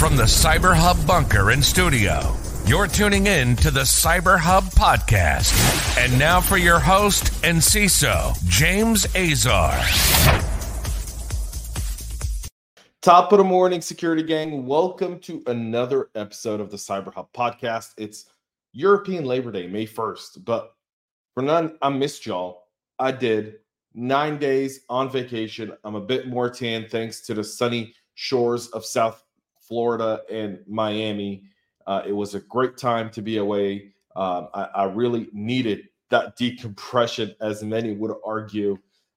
From the Cyber Hub bunker and studio, you're tuning in to the Cyber Hub podcast. And now for your host and CISO, James Azar. Top of the morning, security gang. Welcome to another episode of the Cyber Hub podcast. It's European Labor Day, May 1st. But for none, I missed y'all. I did 9 days on vacation. I'm a bit more tan thanks to the sunny shores of South Florida and Miami. It was a great time to be away. I really needed that decompression, as many would argue.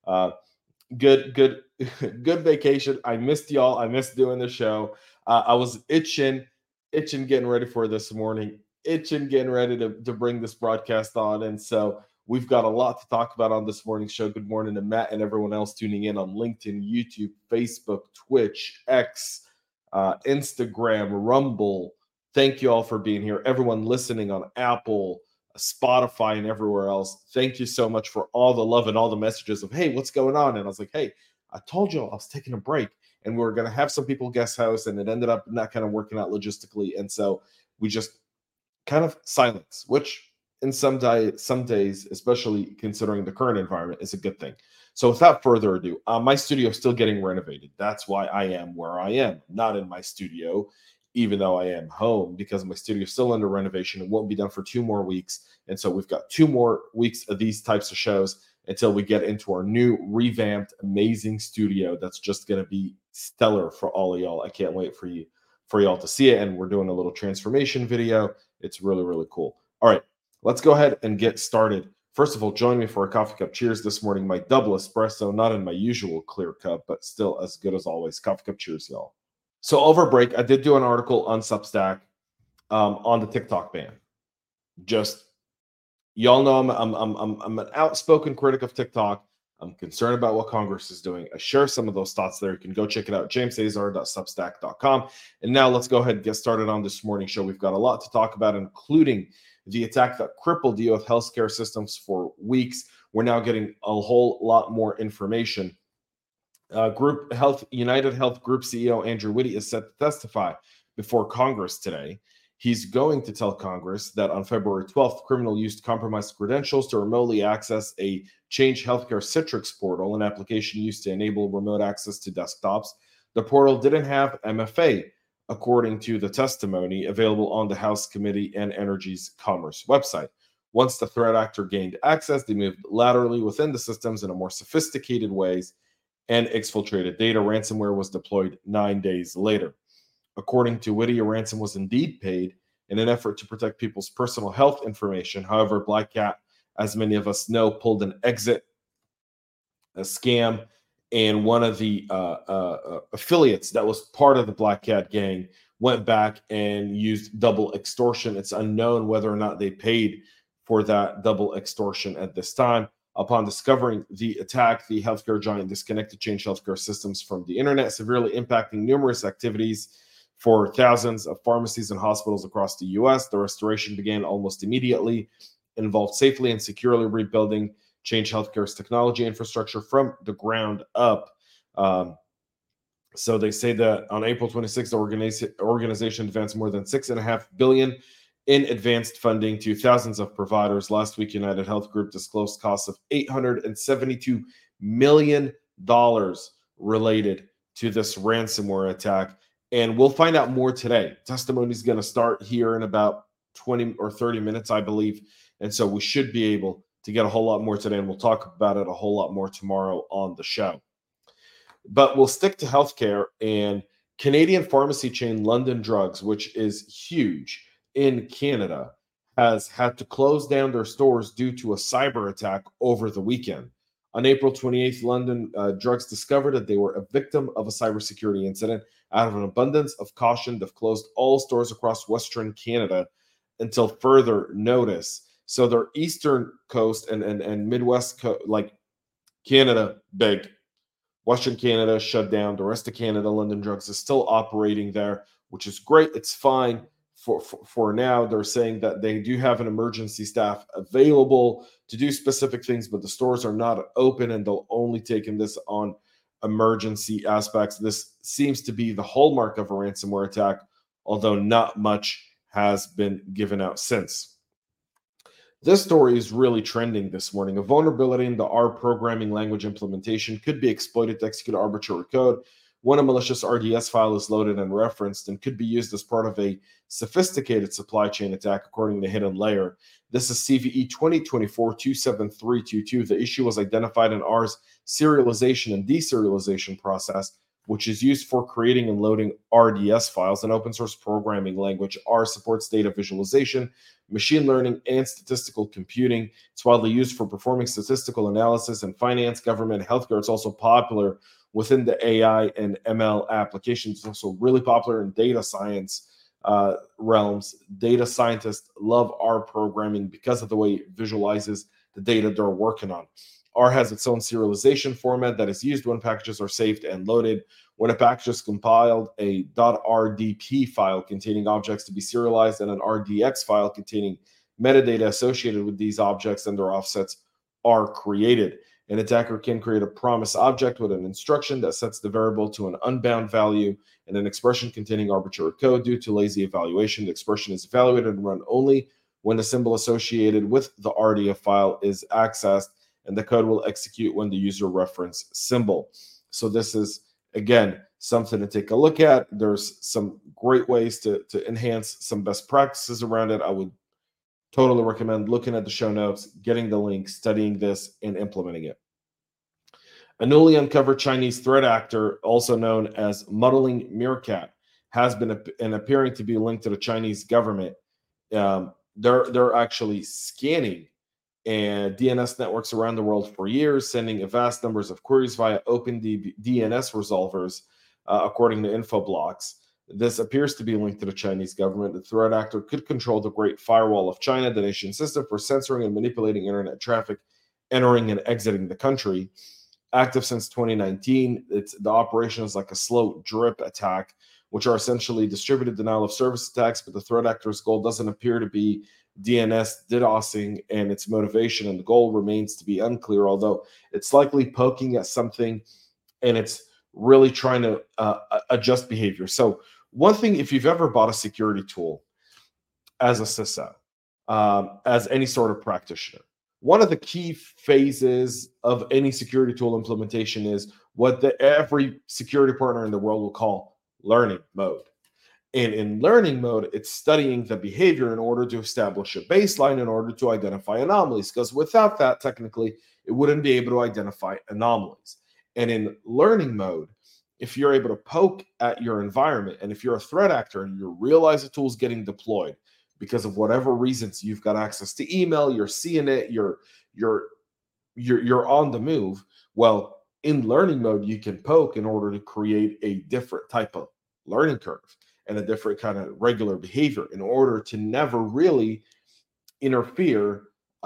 Good vacation. I missed y'all. I missed doing the show. I was itching getting ready for this morning, getting ready to bring this broadcast on. And so we've got a lot to talk about on this morning's show. Good morning to Matt and everyone else tuning in on LinkedIn, YouTube, Facebook, Twitch, X, Instagram, Rumble. Thank you all for being here. Everyone listening on Apple, Spotify, and everywhere else. Thank you so much for all the love and all the messages of, hey, what's going on? And I was like, hey, I told you I was taking a break and we were going to have some people guest host, and it ended up not kind of working out logistically. And so we just kind of silence, which in some days, especially considering the current environment, is a good thing. So without further ado, my studio is still getting renovated. That's why I am where I am, not in my studio, even though I am home, because my studio is still under renovation. It won't be done for 2 more weeks. And so we've got 2 more weeks of these types of shows until we get into our new revamped, amazing studio that's just going to be stellar for all of y'all. I can't wait for y'all to see it. And we're doing a little transformation video. It's really, really cool. All right, let's go ahead and get started. First of all, join me for a coffee cup cheers this morning. My double espresso, not in my usual clear cup, but still as good as always. Coffee cup cheers, y'all. So over break, I did do an article on Substack on the TikTok ban. Just, y'all know I'm an outspoken critic of TikTok. I'm concerned about what Congress is doing. I share some of those thoughts there. You can go check it out, jamesazar.substack.com. And now let's go ahead and get started on this morning show. We've got a lot to talk about, including the attack that crippled U.S. healthcare systems for weeks. We're now getting a whole lot more information. United Health Group CEO Andrew Whitty is set to testify before Congress today. He's going to tell Congress that on February 12th, criminal used compromised credentials to remotely access a Change Healthcare Citrix portal, an application used to enable remote access to desktops. The portal didn't have MFA, according to the testimony available on the House Committee and Energy's Commerce website. Once the threat actor gained access, they moved laterally within the systems in a more sophisticated ways and exfiltrated data. Ransomware was deployed 9 days later. According to Whitty, a ransom was indeed paid in an effort to protect people's personal health information. However, Black Cat, as many of us know, pulled an exit, a scam, and one of the affiliates that was part of the Black Cat gang went back and used double extortion. It's unknown whether or not they paid for that double extortion at this time. Upon discovering the attack, the healthcare giant disconnected Change Healthcare systems from the internet, severely impacting numerous activities for thousands of pharmacies and hospitals across the U.S. The restoration began almost immediately, involved safely and securely rebuilding Change Healthcare's technology infrastructure from the ground up. So they say that on April 26th, the organization advanced more than $6.5 billion in advanced funding to thousands of providers. Last week, United Health Group disclosed costs of $872 million related to this ransomware attack. And we'll find out more today. Testimony is going to start here in about 20 or 30 minutes, I believe. And so we should be able to get a whole lot more today, and we'll talk about it a whole lot more tomorrow on the show. But we'll stick to healthcare, and Canadian pharmacy chain London Drugs, which is huge in Canada, has had to close down their stores due to a cyber attack over the weekend. On April 28th, London Drugs discovered that they were a victim of a cybersecurity incident. Out of an abundance of caution, they've closed all stores across Western Canada until further notice. So their Eastern coast and Midwest like Canada, big. Western Canada shut down. The rest of Canada, London Drugs is still operating there, which is great. It's fine. For now. They're saying that they do have an emergency staff available to do specific things, but the stores are not open and they'll only take in this on emergency aspects. This seems to be the hallmark of a ransomware attack. although not much has been given out since. This story is really trending this morning. A vulnerability in the R programming language implementation could be exploited to execute arbitrary code when a malicious RDS file is loaded and referenced, and could be used as part of a sophisticated supply chain attack, according to Hidden Layer. This is CVE 2024-27322. The issue was identified in R's serialization and deserialization process, which is used for creating and loading RDS files. An open source programming language, R supports data visualization, machine learning, and statistical computing. It's widely used for performing statistical analysis in finance, government, healthcare. It's also popular within the AI and ML applications. It's also really popular in data science realms. Data scientists love R programming because of the way it visualizes the data they're working on. R has its own serialization format that is used when packages are saved and loaded. When a package is compiled, a .rdp file containing objects to be serialized and an rdx file containing metadata associated with these objects and their offsets are created. An attacker can create a promise object with an instruction that sets the variable to an unbound value and an expression containing arbitrary code. Due to lazy evaluation, the expression is evaluated and run only when the symbol associated with the RDF file is accessed, and the code will execute when the user reference symbol. So this is, again, something to take a look at. There's some great ways to enhance some best practices around it. I would totally recommend looking at the show notes, getting the link, studying this, and implementing it. A newly uncovered Chinese threat actor, also known as Muddling Meerkat, has been appearing to be linked to the Chinese government. They're actually scanning and DNS networks around the world for years, sending vast numbers of queries via open DNS resolvers, according to Infoblox. This appears to be linked to the Chinese government. The threat actor could control the Great Firewall of China, the nation's system for censoring and manipulating internet traffic entering and exiting the country. Active since 2019, the operation is like a slow drip attack, which are essentially distributed denial of service attacks, but the threat actor's goal doesn't appear to be DNS DDoSing, and its motivation and the goal remains to be unclear, although it's likely poking at something and it's really trying to adjust behavior. So one thing, if you've ever bought a security tool as a CISO, as any sort of practitioner, one of the key phases of any security tool implementation is what every security partner in the world will call learning mode. And in learning mode, it's studying the behavior in order to establish a baseline, in order to identify anomalies, because without that, technically, it wouldn't be able to identify anomalies. And in learning mode, if you're able to poke at your environment, and if you're a threat actor and you realize a tool's getting deployed because of whatever reasons, you've got access to email, you're seeing it, you're on the move. Well, in learning mode, you can poke in order to create a different type of learning curve and a different kind of regular behavior in order to never really interfere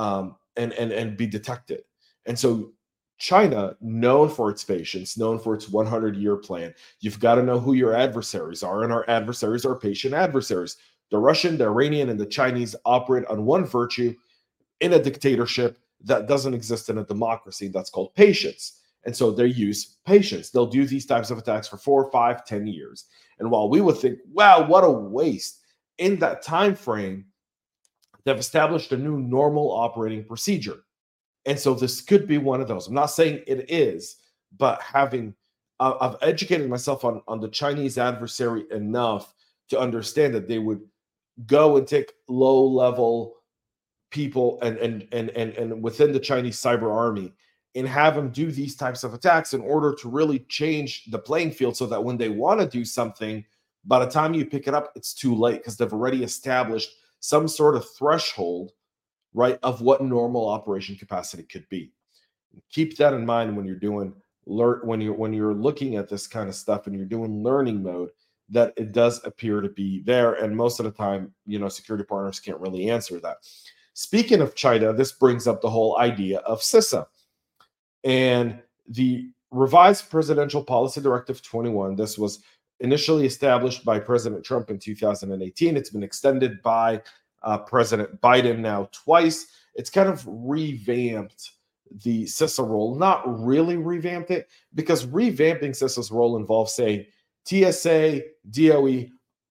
and be detected. And so China, known for its patience, known for its 100-year plan, you've got to know who your adversaries are, and our adversaries are patient adversaries. The Russian, the Iranian, and the Chinese operate on one virtue in a dictatorship that doesn't exist in a democracy. That's called patience. And so they use patience. They'll do these types of attacks for 4, 5, 10 years. And while we would think, wow, what a waste, in that time frame, they've established a new normal operating procedure. And so this could be one of those. I'm not saying it is, but I've educated myself on the Chinese adversary enough to understand that they would go and take low-level people and within the Chinese cyber army and have them do these types of attacks in order to really change the playing field, so that when they want to do something, by the time you pick it up, it's too late, because they've already established some sort of threshold, right, of what normal operation capacity could be. Keep that in mind when you're doing when you're looking at this kind of stuff and you're doing learning mode, that it does appear to be there. And most of the time, security partners can't really answer that. Speaking of China, this brings up the whole idea of CISA and the revised Presidential Policy Directive 21. This was initially established by President Trump in 2018. It's been extended by President Biden now twice. It's kind of revamped the CISA role, not really revamped it, because revamping CISA's role involves saying TSA, DOE,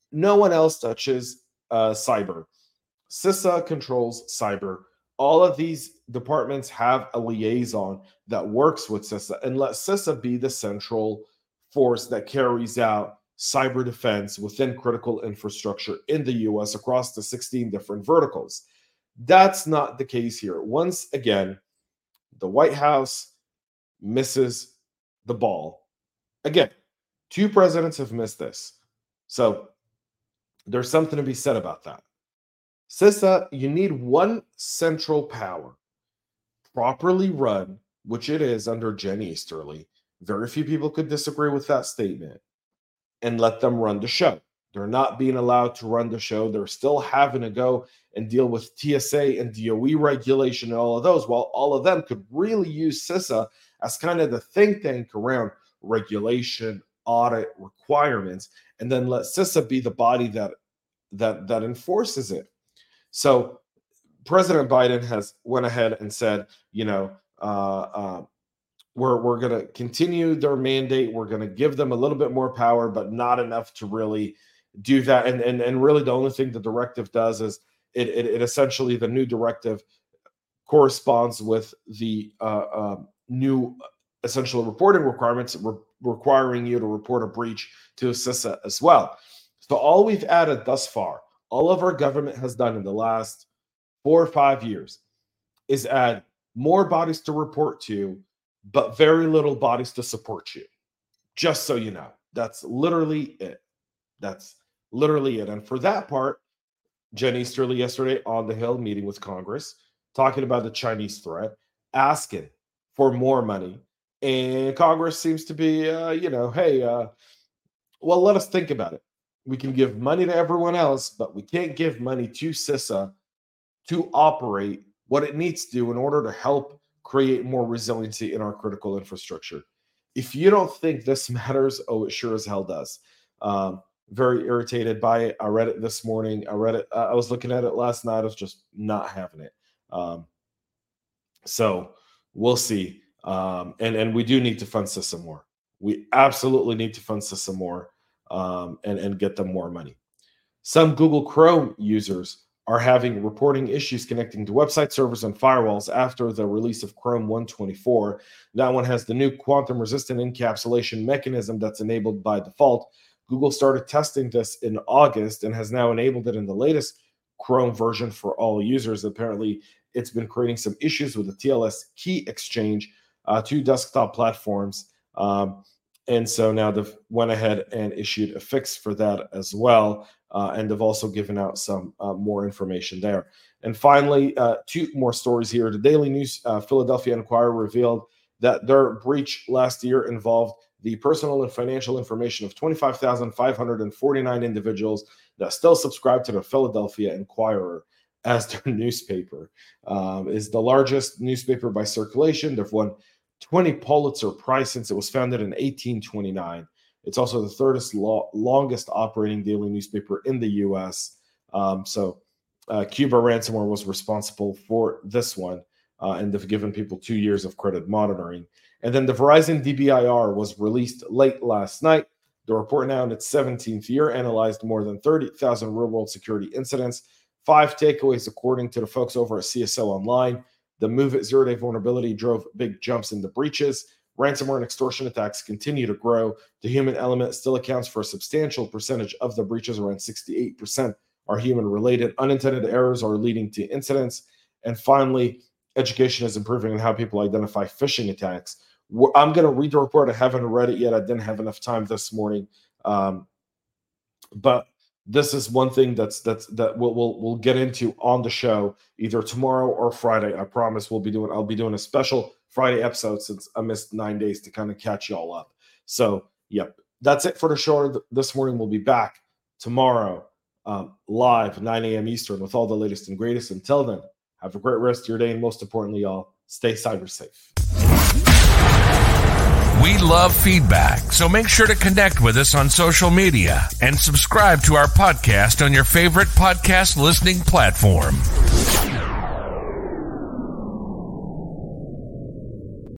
no one else touches cyber. CISA controls cyber. All of these departments have a liaison that works with CISA, and let CISA be the central force that carries out cyber defense within critical infrastructure in the U.S. across the 16 different verticals. That's not the case here. Once again, the White House misses the ball. Again, 2 presidents have missed this. So there's something to be said about that. CISA, you need one central power, properly run, which it is under Jen Easterly. Very few people could disagree with that statement, and let them run the show. They're not being allowed to run the show. They're still having to go and deal with TSA and DOE regulation and all of those, while all of them could really use CISA as kind of the think tank around regulation, audit requirements, and then let CISA be the body that enforces it. So President Biden has went ahead and said, we're going to continue their mandate. We're going to give them a little bit more power, but not enough to really do that. And really the only thing the directive does is it essentially, the new directive corresponds with the new essential reporting requirements requiring you to report a breach to CISA as well. So all we've added thus far, all of our government has done in the last 4 or 5 years, is add more bodies to report to, but very little bodies to support you. Just so you know, that's literally it. That's literally it. And for that part, Jen Easterly yesterday on the Hill meeting with Congress, talking about the Chinese threat, asking for more money. And Congress seems to be, well, let us think about it. We can give money to everyone else, but we can't give money to CISA to operate what it needs to do in order to help create more resiliency in our critical infrastructure. If you don't think this matters, oh, it sure as hell does. Very irritated by it. I read it this morning. I was looking at it last night. I was just not having it. So we'll see. And we do need to fund CISA more. We absolutely need to fund CISA more. And get them more money. Some Google Chrome users are having reporting issues connecting to website servers and firewalls after the release of Chrome 124. That one has the new quantum-resistant encapsulation mechanism that's enabled by default. Google started testing this in August and has now enabled it in the latest Chrome version for all users. Apparently, it's been creating some issues with the TLS key exchange to desktop platforms. And so now they've went ahead and issued a fix for that as well. And they've also given out some more information there. And finally, 2 more stories here. The Daily News Philadelphia Inquirer revealed that their breach last year involved the personal and financial information of 25,549 individuals that still subscribe to the Philadelphia Inquirer as their newspaper. Is the largest newspaper by circulation. They've won 20 Pulitzer Prize since it was founded in 1829. It's also the third longest operating daily newspaper in the U.S. So Cuba Ransomware was responsible for this one, and they've given people 2 years of credit monitoring. And then the Verizon DBIR was released late last night. The report, now in its 17th year, analyzed more than 30,000 real-world security incidents. 5 takeaways, according to the folks over at CSO Online. The MOVEit zero-day vulnerability drove big jumps in the breaches. Ransomware and extortion attacks continue to grow. The human element still accounts for a substantial percentage of the breaches. Around 68% are human-related. Unintended errors are leading to incidents. And finally, education is improving on how people identify phishing attacks. I'm going to read the report. I haven't read it yet. I didn't have enough time this morning. But this is one thing that we'll get into on the show either tomorrow or Friday. I promise I'll be doing a special Friday episode since I missed 9 days to kind of catch y'all up. So, yep, that's it for the show this morning. We'll be back tomorrow live 9 a.m. Eastern with all the latest and greatest. Until then, have a great rest of your day, and most importantly, y'all, stay cyber safe. We love feedback, so make sure to connect with us on social media and subscribe to our podcast on your favorite podcast listening platform.